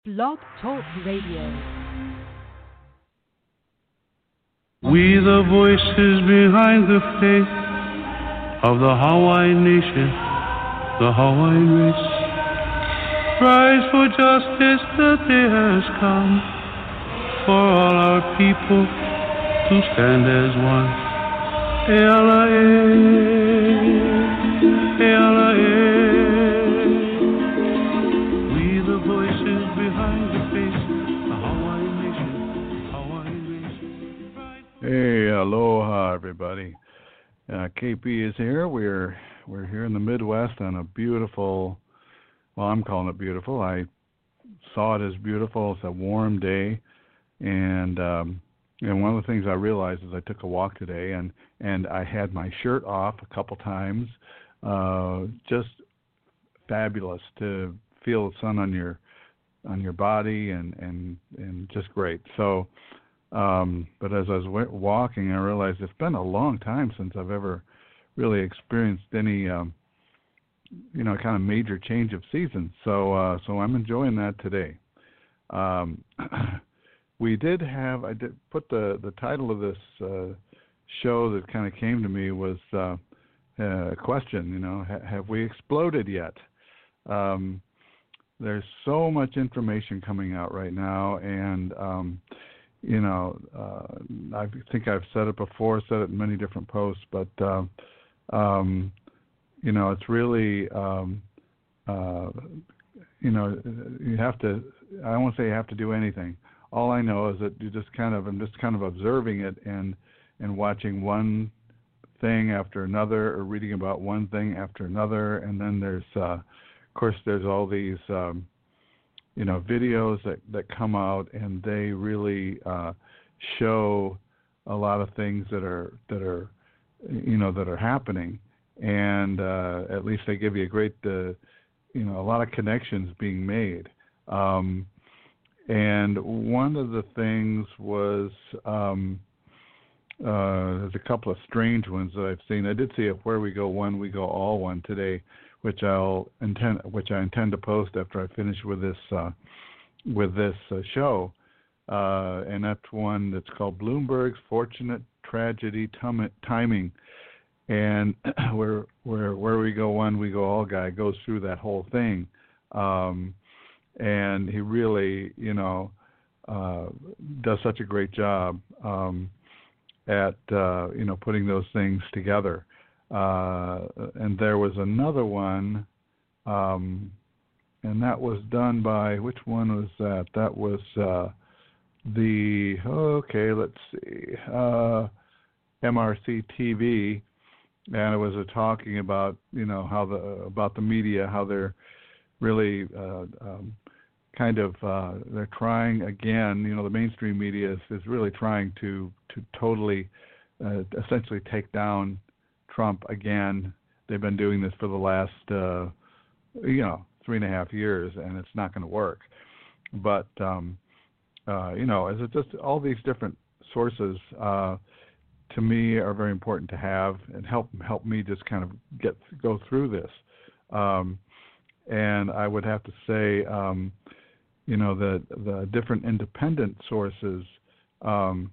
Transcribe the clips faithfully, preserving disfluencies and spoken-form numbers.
Blog Talk Radio. We the voices behind the faith of the Hawaiian nation, the Hawaiian race. Rise for justice, the day has come for all our people to stand as one. Eala e, eala e. We the voices behind the faith, the Hawaiian nation, Hawaiian race. Hey, aloha, everybody. Uh, K P is here. We're we're here in the Midwest on a beautiful. Well, I'm calling it beautiful. I saw it as beautiful. It's a warm day, and um, and one of the things I realized is I took a walk today, and, and I had my shirt off a couple times. Uh, just fabulous to feel the sun on your on your body, and and, and just great. So, um, but as I was w- walking, I realized it's been a long time since I've ever really experienced any. Um, you know, kind of major change of season. So uh, so I'm enjoying that today. Um, we did have, I did put the, the title of this uh, show that kind of came to me was uh, a question, you know, ha- have we exploded yet? Um, there's so much information coming out right now, and, um, you know, uh, I think I've said it before, said it in many different posts, but uh, um, you know, it's really, um, uh, you know, you have to, I don't want to say you have to do anything. All I know is that you just kind of, I'm just kind of observing it and, and watching one thing after another, or reading about one thing after another. And then there's, uh, of course, there's all these, um, you know, videos that, that come out, and they really uh, show a lot of things that are, that are, you know, that are happening. And uh, at least they give you a great, uh, you know, a lot of connections being made. Um, and one of the things was um, uh, there's a couple of strange ones that I've seen. I did see a Where We Go One, We Go All one today, which I'll intend, which I intend to post after I finish with this uh, with this uh, show. Uh, and that's one that's called Bloomberg's Fortunate Tragedy Tum- Timing. And where where where we go one, we go all guy goes through that whole thing, um, and he really, you know, uh, does such a great job um, at uh, you know, putting those things together. Uh, and there was another one, um, and that was done by, which one was that? That was uh, the okay, let's see, uh, M R C T V. And it was a talking about, you know, how the about the media, how they're really uh, um, kind of uh, they're trying again. You know, the mainstream media is, is really trying to to totally, uh, essentially take down Trump again. They've been doing this for the last, uh, you know, three and a half years, and it's not going to work. But um, uh, you know, is it just all these different sources? Uh, to me, are very important to have and help help me just kind of get go through this. Um, and I would have to say, um, you know, the the different independent sources um,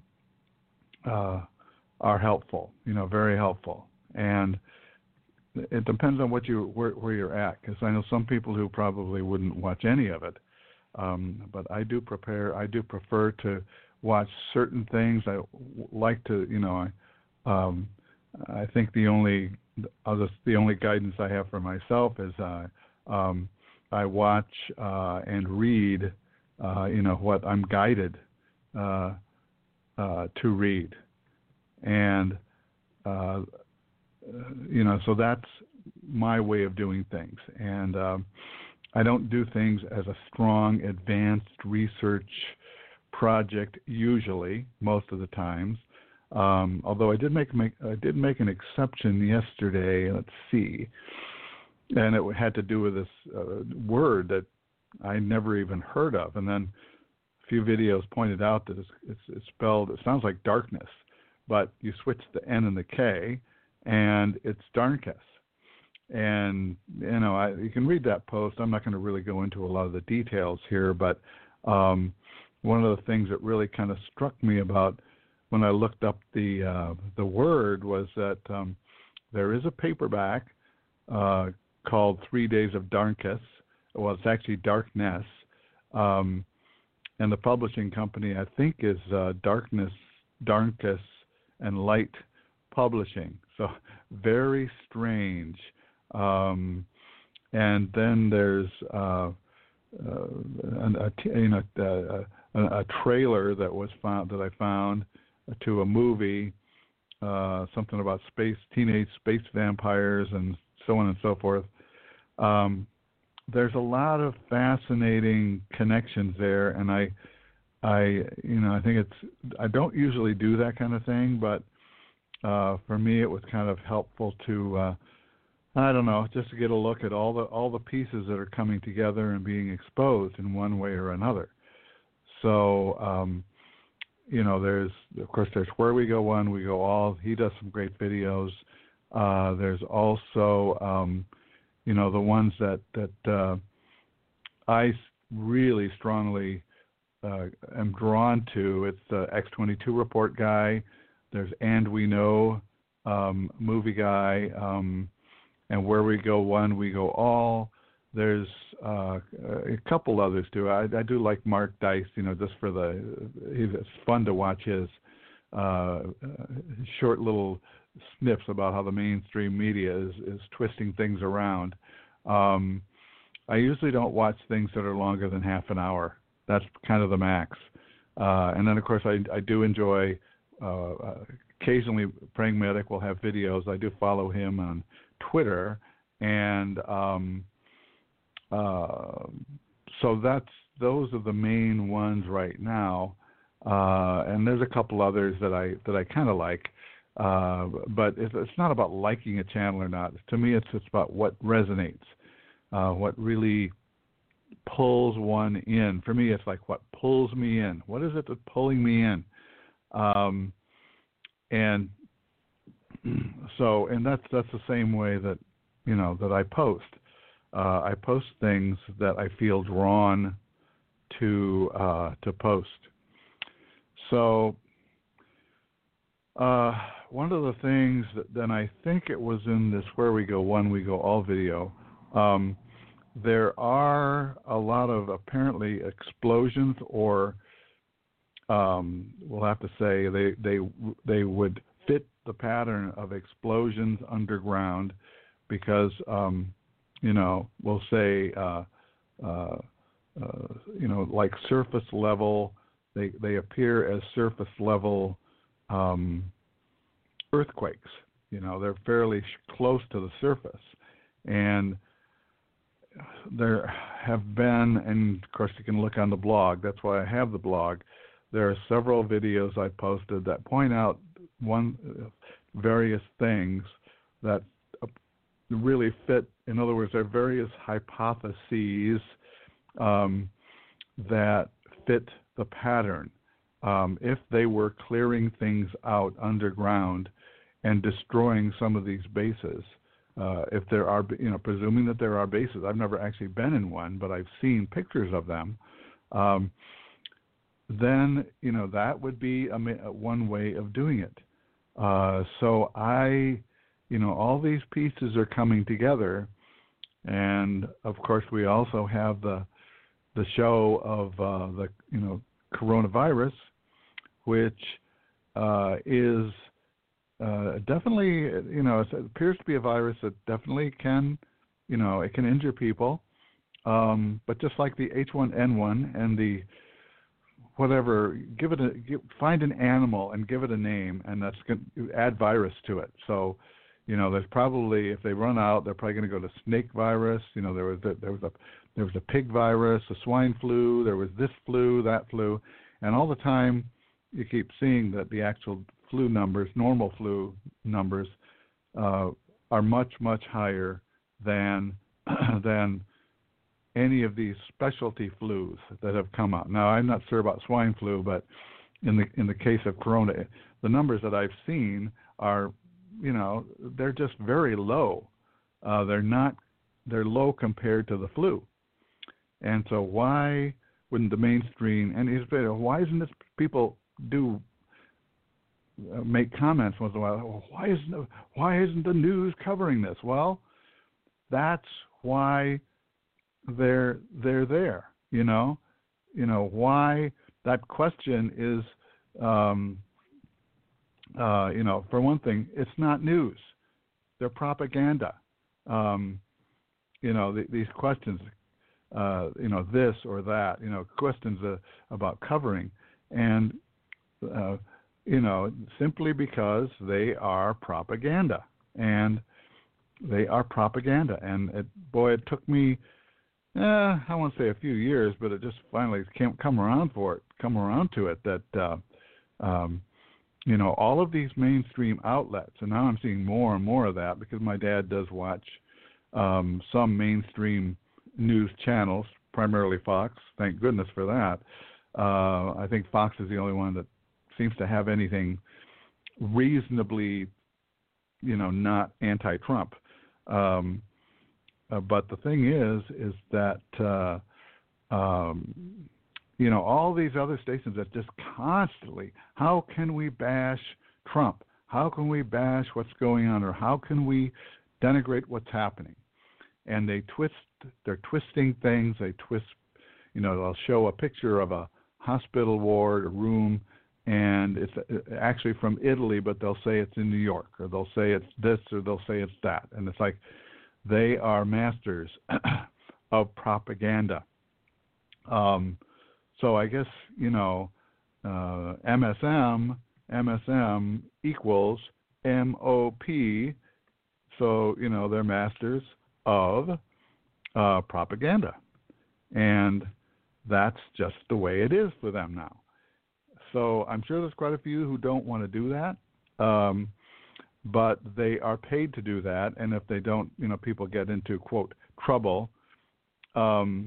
uh, are helpful. You know, very helpful. And it depends on what you where, where you're at, because I know some people who probably wouldn't watch any of it. Um, but I do prepare. I do prefer to watch certain things. I like to, you know, I, um, I think the only, I'll just, the only guidance I have for myself is uh, um, I watch uh, and read, uh, you know, what I'm guided uh, uh, to read, and uh, you know, so that's my way of doing things, and um, I don't do things as a strong, advanced research project usually, most of the times. Um, although I did make, make I did make an exception yesterday. Let's see, and it had to do with this uh, word that I never even heard of. And then a few videos pointed out that it's, it's, it's spelled. It sounds like darkness, but you switch the N and the K, and it's Darnkus. and you know, I, you can read that post. I'm not going to really go into a lot of the details here, but um, one of the things that really kind of struck me about when I looked up the uh, the word was that um, there is a paperback uh, called Three Days of Darkness. Well, it's actually Darkness, um, and the publishing company I think is uh, Darkness, Darkness and Light Publishing. So very strange. Um, and then there's uh, uh, a, a, you know, a, a, a trailer that was found that I found to a movie, uh, something about space, teenage space vampires, and so on and so forth. Um, there's a lot of fascinating connections there, and I, I, you know, I think it's. I don't usually do that kind of thing, but uh, for me, it was kind of helpful to. Uh, I don't know, just to get a look at all the all the pieces that are coming together and being exposed in one way or another. So, um, you know, there's of course there's Where We Go One, We Go All. He does some great videos. Uh, there's also, um, you know, the ones that that uh, I really strongly uh, am drawn to. It's the X twenty-two Report guy. There's And We Know um, movie guy. Um, And Where We Go One, We Go All. There's uh, a couple others too. I, I do like Mark Dice, you know, just for the. It's fun to watch his uh, short little snips about how the mainstream media is, is twisting things around. Um, I usually don't watch things that are longer than half an hour. That's kind of the max. Uh, and then, of course, I, I do enjoy. Uh, uh, occasionally, Praying Medic will have videos. I do follow him on Twitter, and um, uh, so that's those are the main ones right now. Uh, and there's a couple others that I that I kind of like, uh, but it's, it's not about liking a channel or not. To me, it's it's about what resonates, uh, what really pulls one in. For me, it's like what pulls me in. What is it that's pulling me in? Um, and So, and that's that's the same way that, you know, that I post. Uh, I post things that I feel drawn to uh, to post. So, uh, one of the things that then I think it was in this Where We Go One, We Go All video. Um, there are a lot of apparently explosions, or um, we'll have to say they they they would fit the pattern of explosions underground, because um, you know, we'll say uh, uh, uh, you know, like surface level, they they appear as surface level um, earthquakes. You know, they're fairly sh- close to the surface, and there have been, and of course you can look on the blog. That's why I have the blog. There are several videos I posted that point out one uh, various things that uh, really fit. In other words, there are various hypotheses um, that fit the pattern. Um, if they were clearing things out underground and destroying some of these bases, uh, if there are, you know, presuming that there are bases, I've never actually been in one, but I've seen pictures of them. Um, then, you know, that would be a, one way of doing it. Uh, so I, you know, all these pieces are coming together, and of course we also have the the show of uh, the, you know, coronavirus, which uh, is uh, definitely, you know, it appears to be a virus that definitely can, you know, it can injure people, um, but just like the H one N one and the whatever, give it a give, find an animal and give it a name, and that's going to add virus to it. So, you know, there's probably, if they run out, they're probably going to go to snake virus. You know, there was a, there was a there was a pig virus, a swine flu, there was this flu, that flu, and all the time you keep seeing that the actual flu numbers, normal flu numbers, uh, are much much higher than than any of these specialty flus that have come out. Now, I'm not sure about swine flu, but in the in the case of corona, the numbers that I've seen are, you know, they're just very low. uh, they're not, they're low compared to the flu. And so why wouldn't the mainstream, and he's, why isn't this, people do uh, make comments once in a while, well, why isn't, the, why isn't the news covering this? Well, that's why they're, they're there, you know, you know, why that question is, um, uh, you know, for one thing, it's not news. They're propaganda. Um, you know, the, these questions, uh, you know, this or that, you know, questions uh, about covering. And, uh, you know, simply because they are propaganda. And they are propaganda. And, it, boy, it took me, eh, I won't say a few years, but it just finally came come around for it, come around to it that, uh, um, you know, all of these mainstream outlets, and now I'm seeing more and more of that because my dad does watch um, some mainstream news channels, primarily Fox. Thank goodness for that. Uh, I think Fox is the only one that seems to have anything reasonably, you know, not anti-Trump. Um, uh, but the thing is, is that, uh, um, you know, all these other stations that just constantly, how can we bash Trump? How can we bash what's going on? Or how can we denigrate what's happening? And they twist, they're twisting things. They twist, you know, they'll show a picture of a hospital ward, a room, and it's actually from Italy, but they'll say it's in New York, or they'll say it's this, or they'll say it's that. And it's like they are masters of propaganda. Um, So I guess, you know, uh, M S M, M S M equals M O P. So, you know, they're masters of uh, propaganda. And that's just the way it is for them now. So I'm sure there's quite a few who don't want to do that. Um, but they are paid to do that. And if they don't, you know, people get into, quote, trouble. Um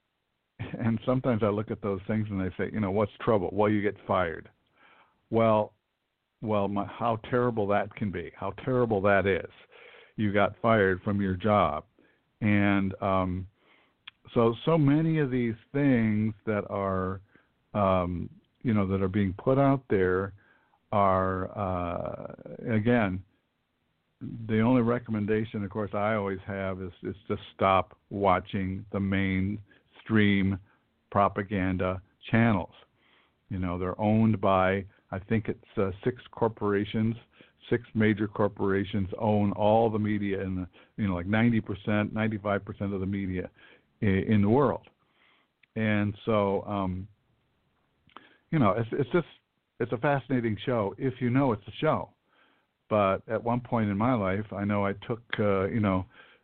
And sometimes I look at those things and they say, you know, what's trouble? Well, you get fired. Well, well, my, how terrible that can be, how terrible that is. You got fired from your job. And um, so, so many of these things that are, um, you know, that are being put out there are, uh, again, the only recommendation, of course, I always have is, is to stop watching the main stream propaganda channels. You know, they're owned by, I think it's uh, six corporations, six major corporations own all the media in the, you know, like ninety percent, ninety-five percent of the media in, in the world. And so, um, you know, it's, it's just, it's a fascinating show if you know it's a show. But at one point in my life, I know I took, uh, you know,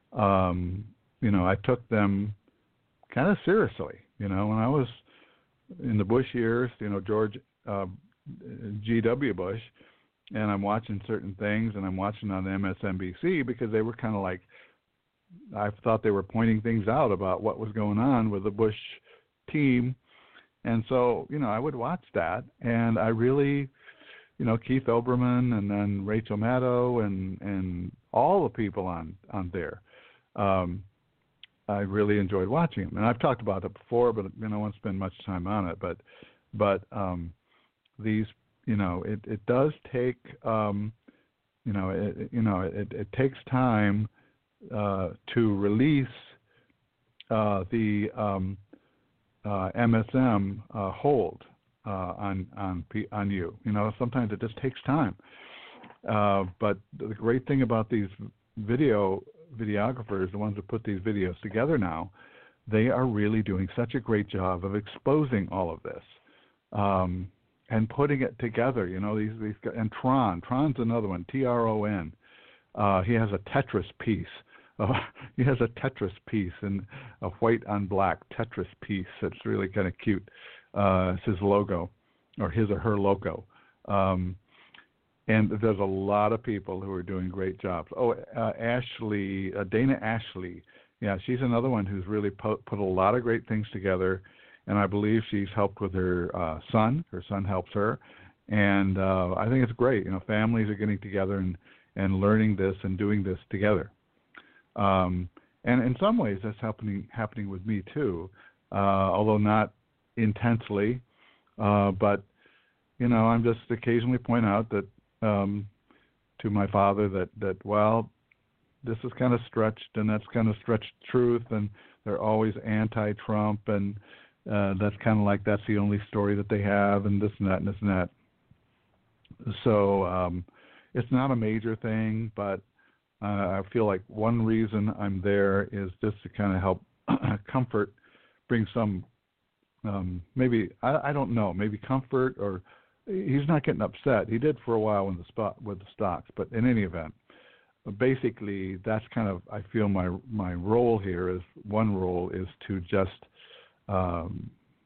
um, you know, I took them kind of seriously. You know, when I was in the Bush years, you know, George uh, G W Bush, and I'm watching certain things, and I'm watching on M S N B C because they were kind of like, I thought they were pointing things out about what was going on with the Bush team. And so, you know, I would watch that, and I really, you know, Keith Olbermann and then Rachel Maddow and, and all the people on, on there. Um, I really enjoyed watching them. And I've talked about it before, but you know, I won't spend much time on it. But, but um, these, you know, it, it does take, um, you know, it, you know, it, it takes time uh, to release uh, the um, uh, M S M uh, hold uh, on on on you. You know, sometimes it just takes time. Uh, but the great thing about these video videographers, the ones who put these videos together now, they are really doing such a great job of exposing all of this um, and putting it together. You know, these these and Tron, Tron's another one, T R O N. Uh, he has a Tetris piece. Uh, he has a Tetris piece and a white on black Tetris piece. It's really kind of cute. Uh, it's his logo, or his or her logo. Um, And there's a lot of people who are doing great jobs. Oh, uh, Ashley, uh, Dana Ashley. Yeah, she's another one who's really put, put a lot of great things together. And I believe she's helped with her uh, son. Her son helps her. And uh, I think it's great. You know, families are getting together and, and learning this and doing this together. Um, and in some ways, that's happening happening with me too, uh, although not intensely. Uh, but you know, I'm just occasionally point out that um, to my father that that well, this is kind of stretched, and that's kind of stretched truth, and they're always anti-Trump, and uh, that's kind of like that's the only story that they have, and this and that and this and that. So um, it's not a major thing, but uh, I feel like one reason I'm there is just to kind of help comfort, bring some, um, maybe, I, I don't know, maybe comfort, or he's not getting upset. He did for a while in the spot with the stocks, but in any event, basically that's kind of, I feel my my role here is, one role is to just, um,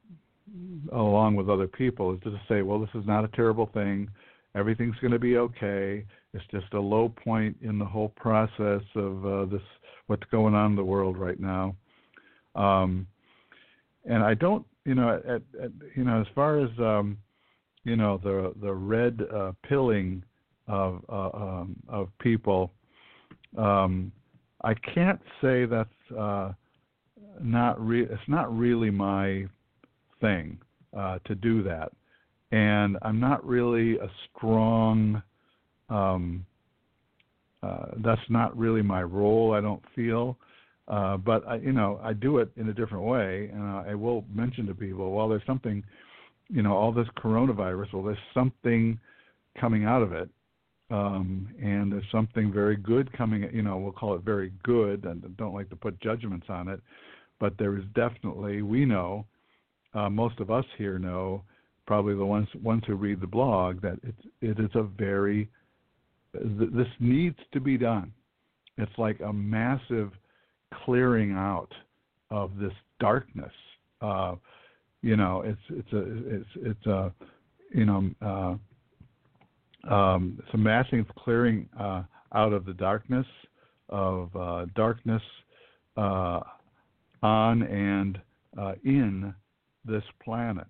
along with other people, is to just say, well, this is not a terrible thing. Everything's going to be okay. It's just a low point in the whole process of uh, this, what's going on in the world right now. Um, and I don't, you know, at, at, you know, as far as um, you know, the the red uh, pilling of uh, um, of people, um, I can't say that's uh, not re- it's not really my thing uh, to do that. And I'm not really a strong, um, uh, that's not really my role, I don't feel. Uh, but, I, you know, I do it in a different way. And I will mention to people, well, there's something, you know, all this coronavirus, well, there's something coming out of it. Um, and there's something very good coming, you know, we'll call it very good, and don't like to put judgments on it. But there is definitely, we know, uh, most of us here know, probably the ones ones who read the blog, that it's it is a very th- this needs to be done. It's like a massive clearing out of this darkness. Uh, you know, it's it's a it's it's a you know uh, um, it's a massive clearing uh, out of the darkness of uh, darkness uh, on and uh, in this planet.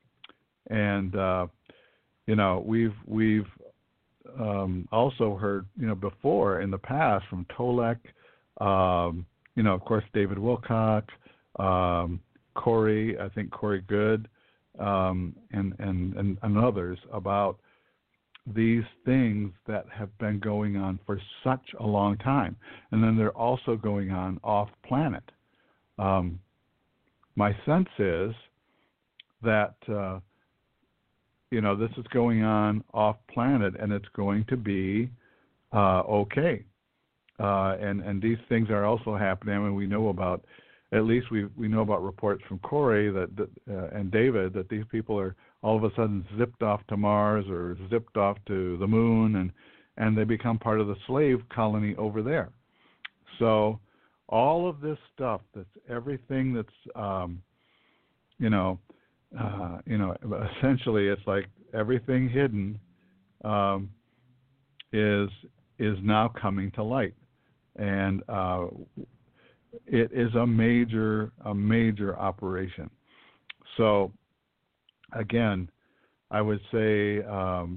And uh, you know, we've we've um, also heard, you know, before in the past from Tolek, um, you know, of course David Wilcock, um, Corey, I think Corey Good, um, and, and and and others about these things that have been going on for such a long time, and then they're also going on off planet. Um, my sense is that uh, you know, this is going on off planet, and it's going to be uh, okay. Uh, and and these things are also happening. I mean, we know about, at least we we know about reports from Corey that, that uh, and David, that these people are all of a sudden zipped off to Mars or zipped off to the moon, and and they become part of the slave colony over there. So all of this stuff, that's everything that's um, you know. Uh, you know, essentially, it's like everything hidden um, is is now coming to light, and uh, it is a major a major operation. So, again, I would say, um,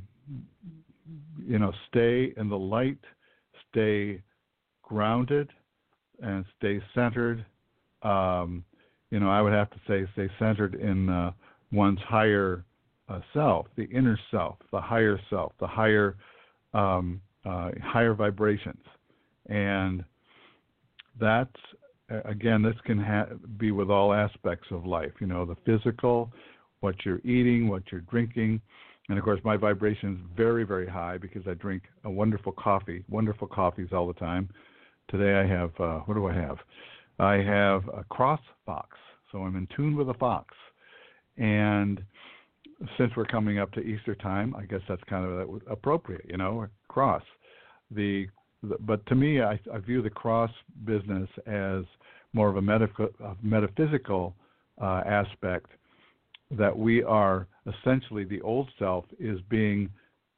you know, stay in the light, stay grounded, and stay centered. Um, you know, I would have to say stay centered in uh, one's higher uh, self, the inner self, the higher self, the higher um, uh, higher vibrations. And that's, again, this can ha- be with all aspects of life, you know, the physical, what you're eating, what you're drinking. And, of course, my vibration is very, very high because I drink a wonderful coffee, wonderful coffees all the time. Today I have, uh, what do I have? I have a cross fox, so I'm in tune with a fox. And since we're coming up to Easter time, I guess that's kind of appropriate, you know, a cross. The, the but to me, I, I view the cross business as more of a, metaph- a metaphysical uh, aspect, that we are essentially, the old self is being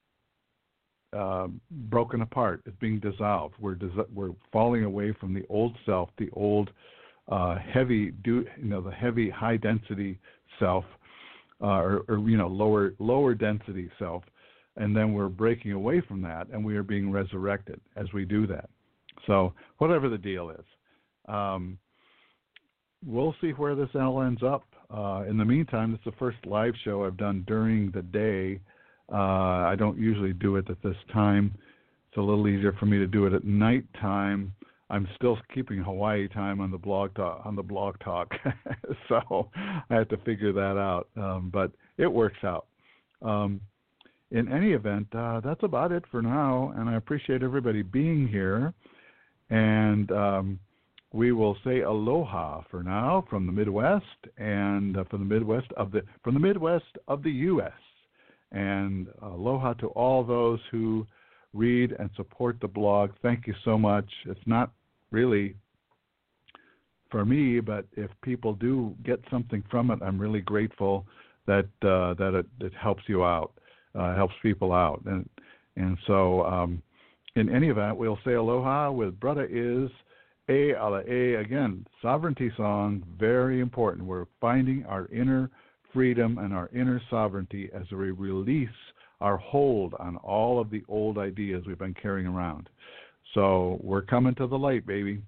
uh, broken apart, it's being dissolved. We're dis- we're falling away from the old self, the old uh, heavy, do you know, the heavy, high density self, uh, or, or you know, lower lower density self, and then we're breaking away from that, and we are being resurrected as we do that. So whatever the deal is, um, we'll see where this all ends up. Uh, in the meantime, this is the first live show I've done during the day. Uh, I don't usually do it at this time. It's a little easier for me to do it at night time. I'm still keeping Hawaii time on the blog talk, on the blog talk, so I have to figure that out. Um, but it works out. Um, in any event, uh, that's about it for now, and I appreciate everybody being here. And um, we will say aloha for now from the Midwest and uh, from the Midwest of the from the Midwest of the U S And aloha to all those who read and support the blog. Thank you so much. It's not really for me, but if people do get something from it, I'm really grateful that uh, that it, it helps you out, uh, helps people out. And and so um, in any event, we'll say aloha with Brother Is A Ala A. Again, sovereignty song, very important. We're finding our inner freedom and our inner sovereignty as we release our hold on all of the old ideas we've been carrying around. So we're coming to the light, baby.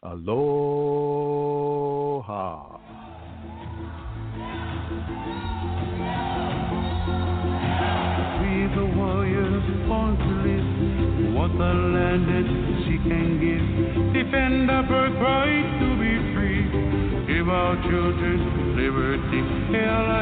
Aloha. We the warriors born to live, what the land and sea can give. Defend our birthright to be free. Give our children liberty. Hail